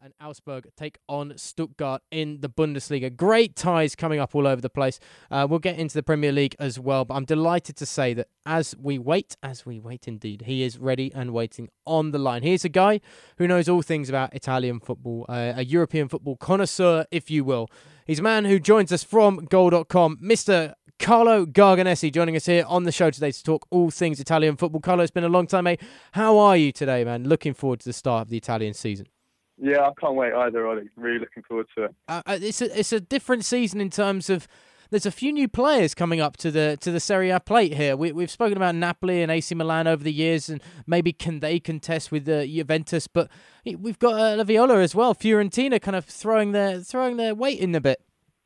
and Augsburg take on Stuttgart in the Bundesliga. Great ties coming up all over the place. We'll get into the Premier League as well, but I'm delighted to say that as we wait indeed, he is ready and waiting on the line. Here's a guy who knows all things about Italian football, a European football connoisseur, if you will. He's a man who joins us from Goal.com, Mr. Carlo Garganesi, joining us here on the show today to talk all things Italian football. Carlo, it's been a long time, mate. How are you today, man? Looking forward to the start of the Italian season. Yeah, I can't wait either, Ollie. Really looking forward to it. It's a different season in terms of there's a few new players coming up to the Serie A plate here. We've spoken about Napoli and AC Milan over the years, and maybe can they contest with Juventus, but we've got La Viola as well. Fiorentina kind of throwing their weight in a bit.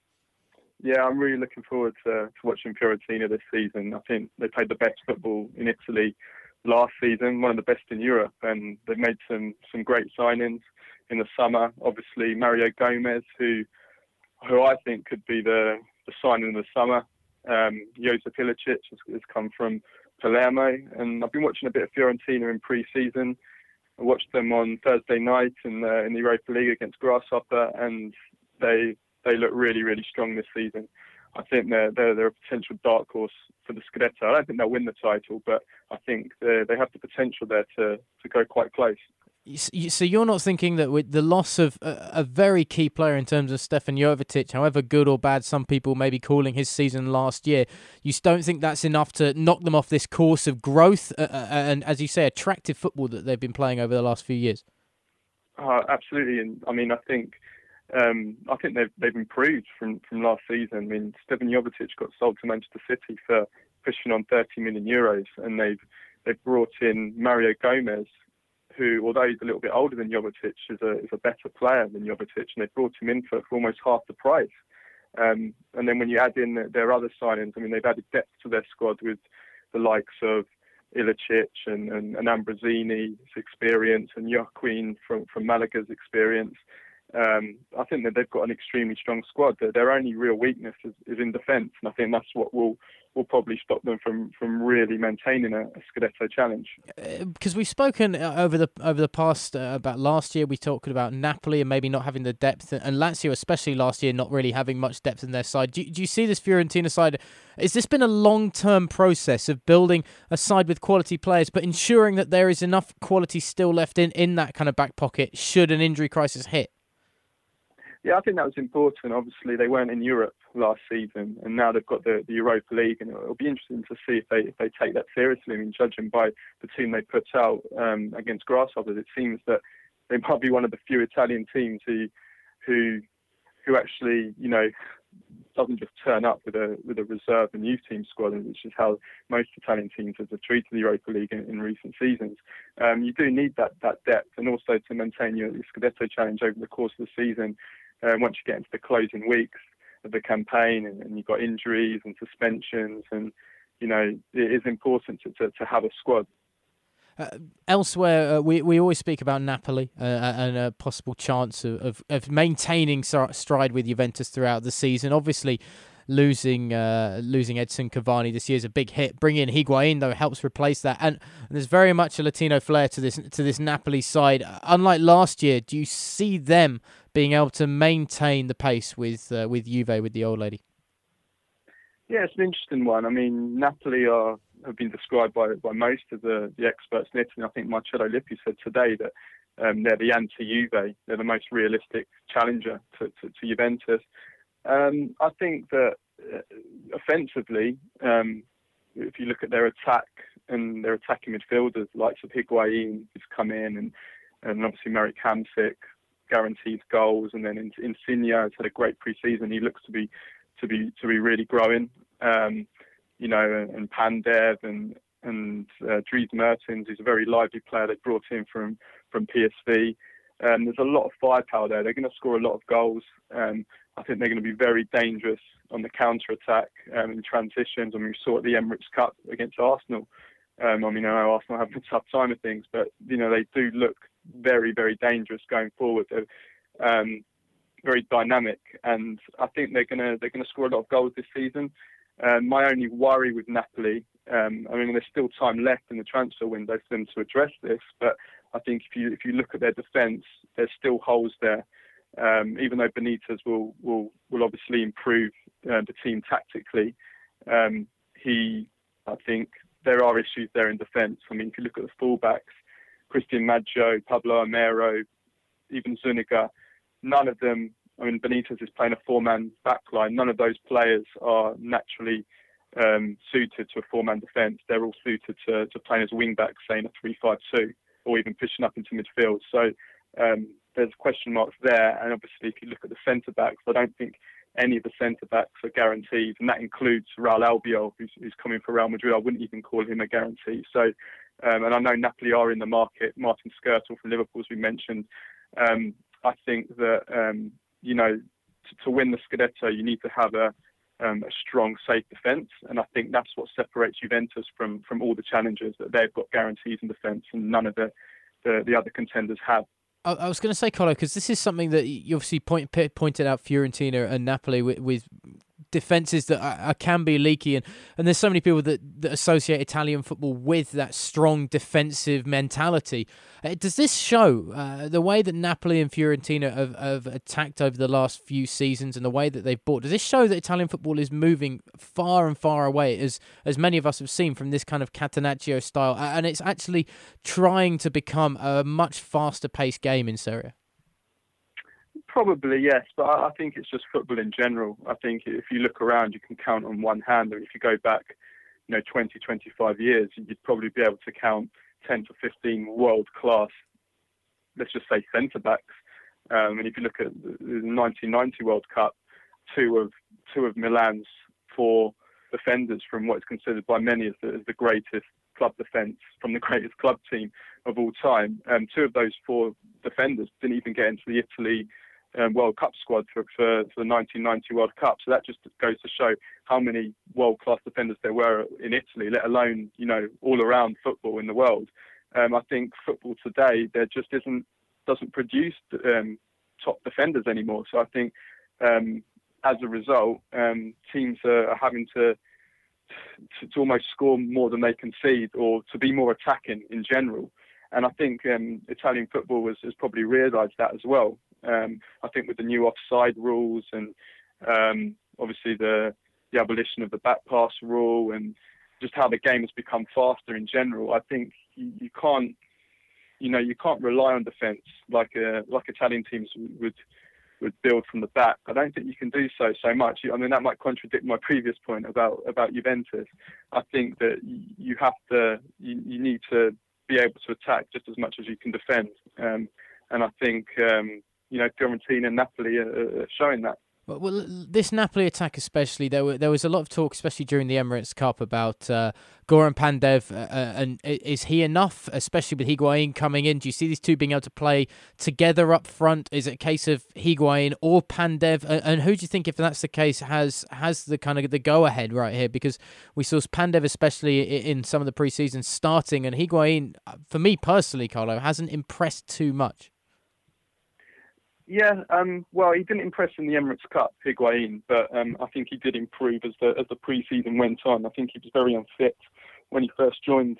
Yeah, I'm really looking forward to watching Fiorentina this season. I think they played the best football in Italy last season, one of the best in Europe, and they've made some great signings in the summer. Obviously, Mario Gomez, who I think could be the signing of the summer. Josip Ilicic has come from Palermo, and I've been watching a bit of Fiorentina in pre-season. I watched them on Thursday night in the Europa League against Grasshopper, and they look really, really strong this season. I think they're a potential dark horse for the Scudetto. I don't think they'll win the title, but I think they have the potential there to go quite close. So you're not thinking that with the loss of a very key player in terms of Stefan Jovetic, however good or bad some people may be calling his season last year, you don't think that's enough to knock them off this course of growth and, as you say, attractive football that they've been playing over the last few years? Absolutely, and I mean, I think they've improved from last season. I mean, Stefan Jovetic got sold to Manchester City for pushing on 30 million euros, and they've brought in Mario Gomez, who, although he's a little bit older than Jovetic, is a better player than Jovetic, and they brought him in for almost half the price. And then when you add in their other signings, I mean, they've added depth to their squad with the likes of Ilicic and Ambrosini's experience and Joaquin from Malaga's experience. I think that they've got an extremely strong squad. Their only real weakness is in defence, and I think that's what will probably stop them from really maintaining a Scudetto challenge. Because we've spoken over the past about last year, we talked about Napoli and maybe not having the depth, and Lazio especially last year not really having much depth in their side. Do you see this Fiorentina side? Has this been a long-term process of building a side with quality players, but ensuring that there is enough quality still left in that kind of back pocket should an injury crisis hit? Yeah, I think that was important. Obviously, they weren't in Europe last season, and now they've got the Europa League, and it'll be interesting to see if they take that seriously. I mean, judging by the team they put out against Grasshoppers, it seems that they might be one of the few Italian teams who actually, doesn't just turn up with a reserve and youth team squad, which is how most Italian teams have treated the Europa League in recent seasons. You do need that depth, and also to maintain your Scudetto challenge over the course of the season. Once you get into the closing weeks of the campaign, and you've got injuries and suspensions, and it is important to have a squad. Elsewhere, we always speak about Napoli and a possible chance of maintaining stride with Juventus throughout the season. Obviously, losing Edson Cavani this year is a big hit. Bringing in Higuain, though, helps replace that. And there's very much a Latino flair to this Napoli side. Unlike last year, do you see them being able to maintain the pace with Juve, with the old lady? Yeah, it's an interesting one. I mean, Napoli have been described by most of the experts in Italy. I think Marcello Lippi said today that they're the anti-Juve. They're the most realistic challenger to Juventus. I think that offensively, if you look at their attack and their attacking midfielders, the likes of Higuain, who's come in, and obviously Marek Hamsik guarantees goals, and then Insigne has had a great pre-season. He looks to be really growing, and Pandev and Dries Mertens, who's a very lively player they brought in from PSV. There's a lot of firepower there. They're going to score a lot of goals. I think they're going to be very dangerous on the counter-attack in transitions. I mean, we saw at the Emirates Cup against Arsenal. I know Arsenal have a tough time of things, but they do look very, very dangerous going forward. They're very dynamic, and I think they're going to score a lot of goals this season. My only worry with Napoli, there's still time left in the transfer window for them to address this, but I think if you look at their defence, there's still holes there. Even though Benitez will obviously improve the team tactically, I think there are issues there in defence. I mean, if you look at the fullbacks, Christian Maggio, Pablo Amero, even Zuniga, none of them. I mean, Benitez is playing a four-man backline. None of those players are naturally suited to a four-man defence. They're all suited to playing as wing-backs, say in a 3-5-2, or even pushing up into midfield. So there's question marks there. And obviously, if you look at the centre-backs, I don't think any of the centre-backs are guaranteed, and that includes Raul Albiol, who's coming for Real Madrid. I wouldn't even call him a guarantee. So, and I know Napoli are in the market. Martin Skrtel from Liverpool, as we mentioned. I think that to win the Scudetto, you need to have a strong, safe defence, and I think that's what separates Juventus from all the challengers, that they've got guarantees in defence, and none of the other contenders have. I was going to say, Carlo, because this is something that you obviously pointed out Fiorentina and Napoli with defences that can be leaky, and there's so many people that associate Italian football with that strong defensive mentality. Does this show the way that Napoli and Fiorentina have attacked over the last few seasons and the way that they've bought? Does this show that Italian football is moving far and far away, as many of us have seen, from this kind of Catenaccio style, and it's actually trying to become a much faster paced game in Serie A? Probably, yes, but I think it's just football in general. I think if you look around, you can count on one hand. Or if you go back, 20, 25 years, you'd probably be able to count 10 to 15 world-class, let's just say, centre-backs. And if you look at the 1990 World Cup, two of Milan's four defenders from what is considered by many as the greatest club defence, from the greatest club team of all time, two of those four defenders didn't even get into the Italy World Cup squad for the 1990 World Cup. So that just goes to show how many world-class defenders there were in Italy, let alone, all around football in the world. I think football today, there just doesn't produce top defenders anymore. So I think as a result, teams are having to almost score more than they concede, or to be more attacking in general. And I think Italian football has probably realised that as well. I think with the new offside rules and obviously the abolition of the back pass rule, and just how the game has become faster in general, I think you can't rely on defence like Italian teams would build from the back. I don't think you can do so much. I mean, that might contradict my previous point about Juventus. I think that you need to be able to attack just as much as you can defend. And I think Fiorentina and Napoli are showing that. Well, this Napoli attack especially, there was a lot of talk, especially during the Emirates Cup, about Goran Pandev, and is he enough, especially with Higuain coming in? Do you see these two being able to play together up front? Is it a case of Higuain or Pandev? And who do you think, if that's the case, has the kind of the go-ahead right here? Because we saw Pandev, especially in some of the pre-season, starting, and Higuain, for me personally, Carlo, hasn't impressed too much. Yeah, well, he didn't impress in the Emirates Cup, Higuain, but I think he did improve as the pre-season went on. I think he was very unfit when he first joined.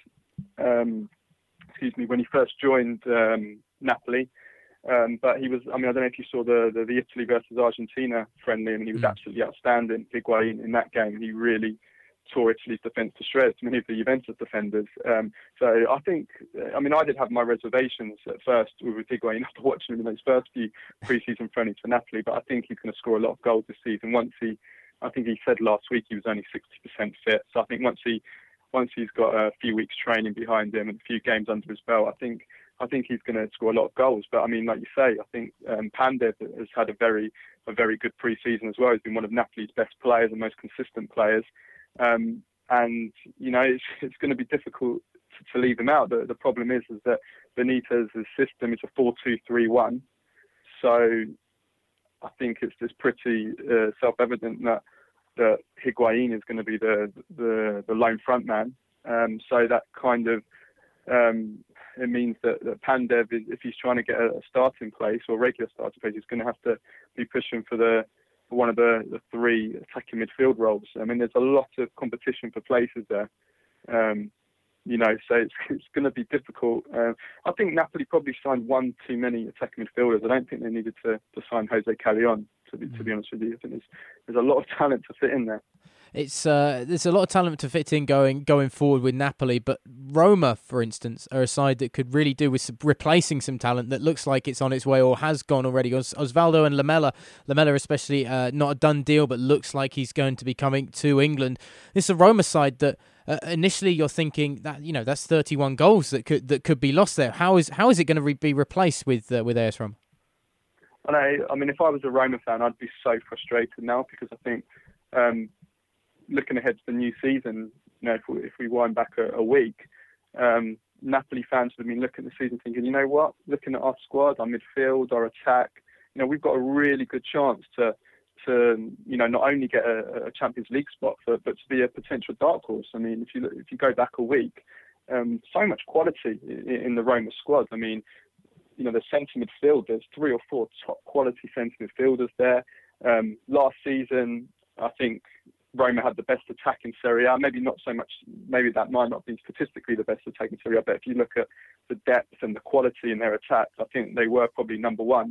Napoli, but he was. I mean, I don't know if you saw the Italy versus Argentina friendly, and he was absolutely outstanding. Higuain in that game, he really tore Italy's defence to shreds, many of the Juventus defenders. So I think, I mean, I did have my reservations at first with Higuain after watching him in those first few pre-season friendlies for Napoli, but I think he's going to score a lot of goals this season. I think he said last week he was only 60% fit. So I think once he's got a few weeks training behind him and a few games under his belt, I think he's going to score a lot of goals. But I mean, like you say, I think Pandev has had a very good pre-season as well. He's been one of Napoli's best players and most consistent players. And it's going to be difficult to leave him out. The problem is that Benitez's system is a 4-2-3-1. So I think it's pretty self-evident that Higuain is going to be the lone front man. So that kind of it means that Pandev, if he's trying to get a starting place or regular starting place, he's going to have to be pushing for one of the three attacking midfield roles. I mean, there's a lot of competition for places there. So it's going to be difficult. I think Napoli probably signed one too many attacking midfielders. I don't think they needed to sign Jose Callejon, to be honest with you. I think there's a lot of talent to fit in there. It's there's a lot of talent to fit in going forward with Napoli, but Roma, for instance, are a side that could really do with replacing some talent that looks like it's on its way or has gone already. Osvaldo and Lamela especially, not a done deal, but looks like he's going to be coming to England. It's a Roma side that initially you're thinking that that's 31 goals that could be lost there. How is it going to be replaced with AS Roma? I mean, if I was a Roma fan, I'd be so frustrated now because I think. Looking ahead to the new season, if we wind back a week, Napoli fans would have been looking at the season thinking, you know what, looking at our squad, our midfield, our attack, we've got a really good chance to not only get a Champions League spot, but to be a potential dark horse. I mean, if you go back a week, so much quality in the Roma squad. I mean, the centre midfield, there's 3 or 4 top quality centre midfielders there. Last season, I think Roma had the best attack in Serie A. Maybe not so much. Maybe that might not be statistically the best attack in Serie A. But if you look at the depth and the quality in their attack, I think they were probably number one.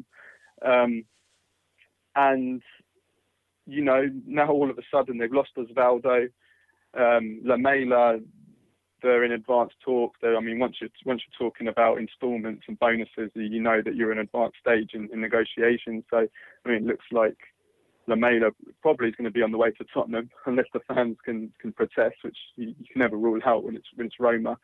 And now all of a sudden they've lost Osvaldo, Lamela. They're in advanced talk. Once you're talking about instalments and bonuses, you know that you're in an advanced stage in negotiations. So it looks like Lamela probably is going to be on the way to Tottenham unless the fans can protest, which you can never rule out when it's Roma.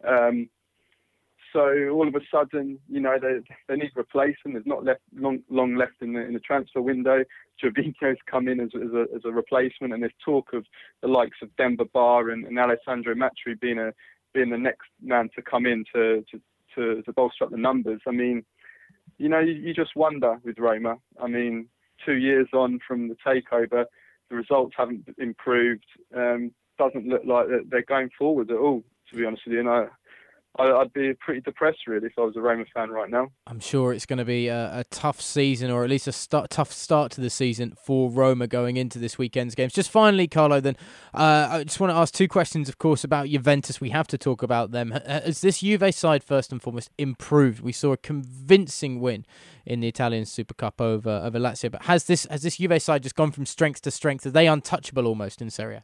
So all of a sudden, they need replacing. There's not long left in the transfer window. Gervinho's come in as a replacement, and there's talk of the likes of Demba Ba and Alessandro Matri being the next man to come in to bolster up the numbers. I mean, you just wonder with Roma. I mean, 2 years on from the takeover, the results haven't improved. Doesn't look like they're going forward at all, to be honest with you. I'd be pretty depressed, really, if I was a Roma fan right now. I'm sure it's going to be a tough season, or at least a tough start to the season for Roma going into this weekend's games. Just finally, Carlo, then, I just want to ask 2 questions, of course, about Juventus. We have to talk about them. Has this Juve side, first and foremost, improved? We saw a convincing win in the Italian Super Cup over Lazio, but has this Juve side just gone from strength to strength? Are they untouchable almost in Serie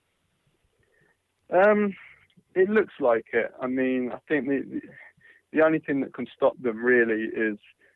A? It looks like it. I mean, I think the only thing that can stop them really is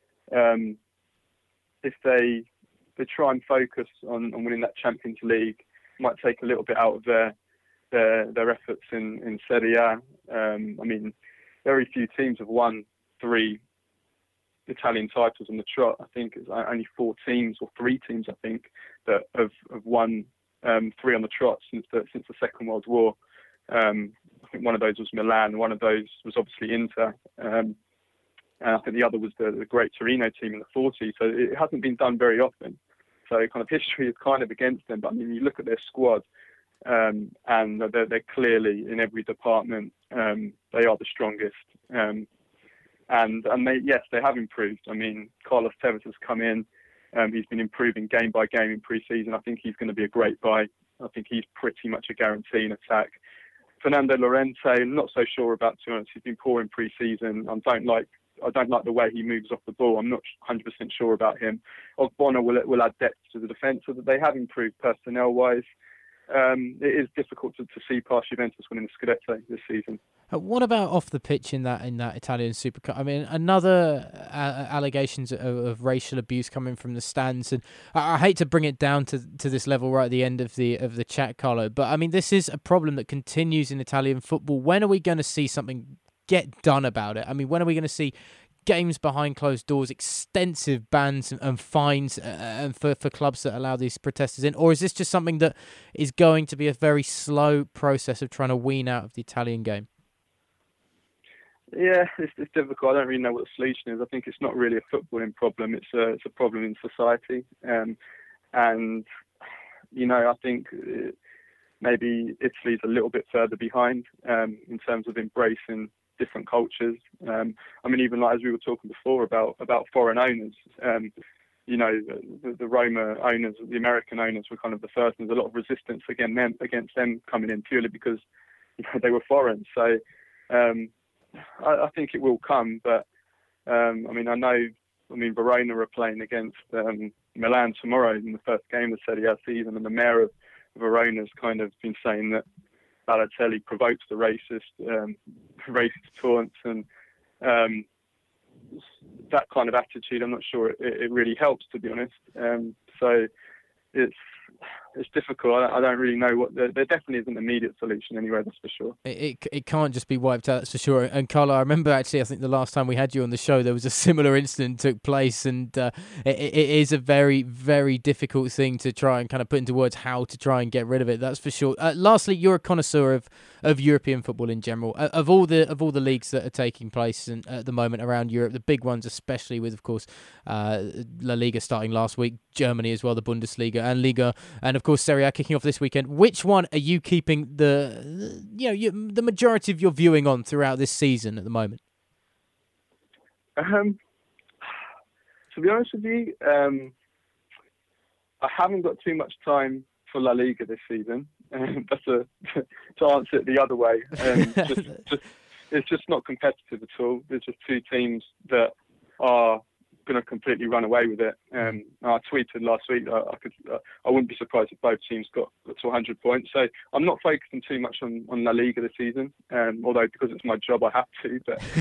if they try and focus on winning that Champions League. It might take a little bit out of their efforts in Serie A. I mean, very few teams have won 3 Italian titles on the trot. I think it's only 4 teams or 3 teams, I think, that have won 3 on the trot since the Second World War. I think one of those was Milan, one of those was obviously Inter, and I think the other was the great Torino team in the 40s. So it hasn't been done very often. So kind of history is kind of against them. But I mean, you look at their squad, and they're clearly in every department they are the strongest. And they have improved. I mean, Carlos Tevez has come in. He's been improving game by game in pre-season. I think he's going to be a great buy. I think he's pretty much a guarantee in attack. Fernando Llorente, not so sure about, to be honest. He's been poor in pre-season. I don't like the way he moves off the ball. I'm not 100% sure about him. Ogbonna will add depth to the defence, so that they have improved personnel-wise. It is difficult to see past Juventus winning the Scudetto this season. What about off the pitch in that Italian Super Cup? I mean, another allegations of racial abuse coming from the stands, and I hate to bring it down to this level right at the end of the chat, Carlo, but I mean, this is a problem that continues in Italian football. When are we going to see something get done about it? I mean, when are we going to see games behind closed doors, extensive bans and fines for clubs that allow these protesters in? Or is this just something that is going to be a very slow process of trying to wean out of the Italian game? Yeah, it's difficult. I don't really know what the solution is. I think it's not really a footballing problem. It's a problem in society. And, I think maybe Italy's a little bit further behind in terms of embracing different cultures. I mean, even like as we were talking before about foreign owners, the Roma owners, the American owners were kind of the first. There's a lot of resistance against them coming in purely because they were foreign. So I think it will come, but I mean, Verona are playing against Milan tomorrow in the first game of the Serie A season, and the mayor of Verona's kind of been saying that Balotelli provokes the racist taunts, and that kind of attitude. I'm not sure it really helps, to be honest. So it's difficult. I don't really know what. There definitely isn't an immediate solution anyway, that's for sure. It can't just be wiped out, that's for sure. And Carlo, I remember actually, I think the last time we had you on the show, there was a similar incident took place, and it is a very, very difficult thing to try and kind of put into words how to try and get rid of it. That's for sure. Lastly, you're a connoisseur of European football in general, of all the leagues that are taking place at the moment around Europe, the big ones, especially with, of course, La Liga starting last week, Germany as well, the Bundesliga and Liga, and of course Serie A kicking off this weekend. Which one are you keeping the majority of your viewing on throughout this season at the moment? To be honest with you, I haven't got too much time for La Liga this season. That's to answer it the other way. It's just not competitive at all. There's just two teams that are going to completely run away with it. I tweeted last week I wouldn't be surprised if both teams got to 100 points. So I'm not focusing too much on La Liga this season, although because it's my job I have to.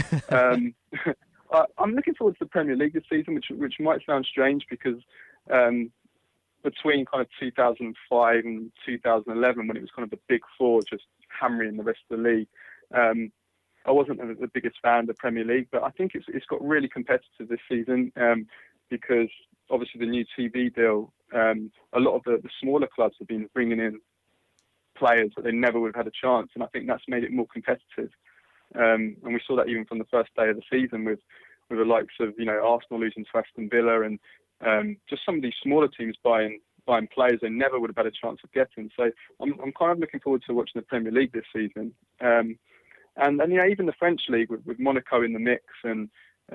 But I'm looking forward to the Premier League this season, which might sound strange because between kind of 2005 and 2011, when it was kind of the big four just hammering the rest of the league, I wasn't the biggest fan of the Premier League, but I think it's got really competitive this season because obviously the new TV deal, a lot of the smaller clubs have been bringing in players that they never would have had a chance, and I think that's made it more competitive. And we saw that even from the first day of the season with the likes of Arsenal losing to Aston Villa and just some of these smaller teams buying players they never would have had a chance of getting. So I'm kind of looking forward to watching the Premier League this season. And even the French league with Monaco in the mix, and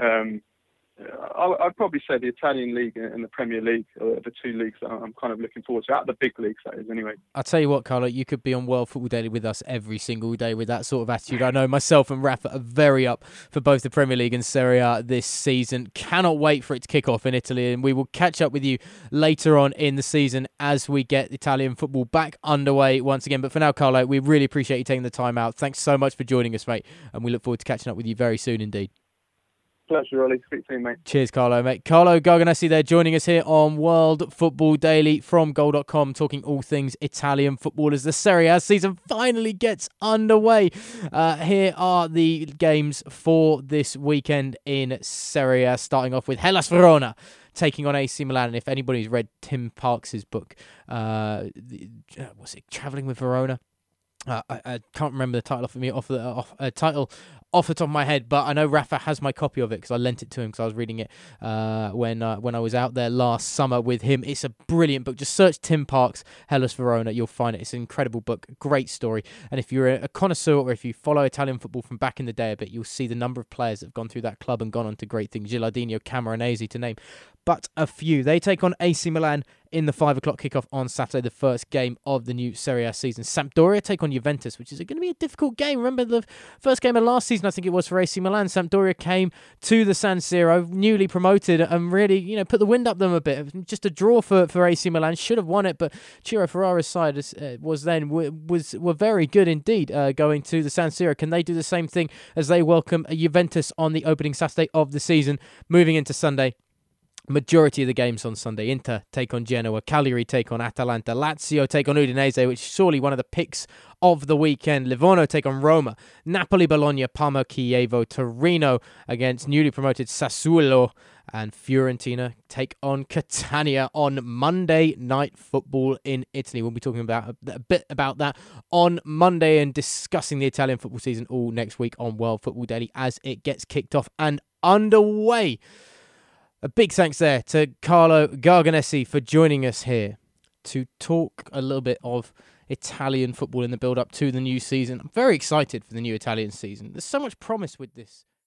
I'd probably say the Italian league and the Premier League are the two leagues that I'm kind of looking forward to. Out of the big leagues, that is, anyway. I'll tell you what, Carlo, you could be on World Football Daily with us every single day with that sort of attitude. I know myself and Rafa are very up for both the Premier League and Serie A this season. Cannot wait for it to kick off in Italy, and we will catch up with you later on in the season as we get Italian football back underway once again. But for now, Carlo, we really appreciate you taking the time out. Thanks so much for joining us, mate, and we look forward to catching up with you very soon indeed. Pleasure, Ollie. Speak soon, mate. Cheers, Carlo, mate. Carlo Garganesi there joining us here on World Football Daily from Goal.com, talking all things Italian football as the Serie A season finally gets underway. Here are the games for this weekend in Serie A, starting off with Hellas Verona taking on AC Milan. And if anybody's read Tim Parks' book, was it Travelling with Verona? I can't remember the title off the top of my head, but I know Rafa has my copy of it because I lent it to him because I was reading it when I was out there last summer with him. It's a brilliant book. Just search Tim Parks, Hellas Verona. You'll find it. It's an incredible book, great story. And if you're a connoisseur or if you follow Italian football from back in the day a bit, you'll see the number of players that have gone through that club and gone on to great things. Gilardino, Camoranesi, to name but a few. They take on AC Milan in the 5 o'clock kickoff on Saturday, the first game of the new Serie A season. Sampdoria take on Juventus, which is going to be a difficult game. Remember the first game of last season, I think it was for AC Milan. Sampdoria came to the San Siro, newly promoted, and really, put the wind up them a bit. Just a draw for AC Milan. Should have won it, but Ciro Ferrara's side were very good indeed going to the San Siro. Can they do the same thing as they welcome Juventus on the opening Saturday of the season, moving into Sunday? Majority of the games on Sunday. Inter take on Genoa, Cagliari take on Atalanta, Lazio take on Udinese, which is surely one of the picks of the weekend. Livorno take on Roma, Napoli, Bologna, Parma, Chievo, Torino against newly promoted Sassuolo, and Fiorentina take on Catania on Monday Night Football in Italy. We'll be talking about a bit about that on Monday and discussing the Italian football season all next week on World Football Daily as it gets kicked off and underway. A big thanks there to Carlo Garganesi for joining us here to talk a little bit of Italian football in the build-up to the new season. I'm very excited for the new Italian season. There's so much promise with this